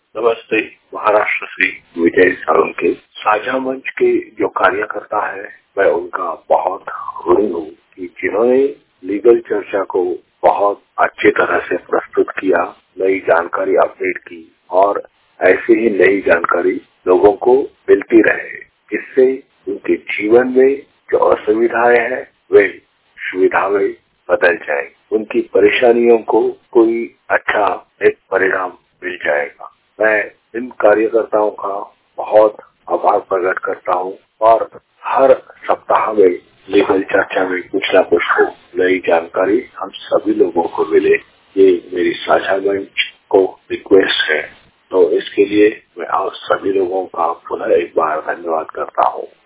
नमस्ते। महाराष्ट्र से विजय साळुंखे। साझा मंच के जो कार्यकर्ता है, मैं उनका बहुत ऋणी हूँ कि जिन्होंने लीगल चर्चा को बहुत अच्छी तरह से प्रस्तुत किया, नई जानकारी अपडेट की और ऐसी ही नई जानकारी लोगों को मिलती रहे, जिससे उनके जीवन में जो असुविधाएं हैं वे सुविधा में बदल जाए, उनकी परेशानियों को कोई अच्छा एक परिणाम मिल जाएगा। मैं इन कार्यकर्ताओं का बहुत आभार प्रकट करता हूँ और हर सप्ताह में लीगल चर्चा में कुछ न कुछ नई जानकारी हम सभी लोगों को मिले, ये मेरी साझा मंच को रिक्वेस्ट है। तो इसके लिए मैं आप सभी लोगों का पुनः एक बार धन्यवाद करता हूँ।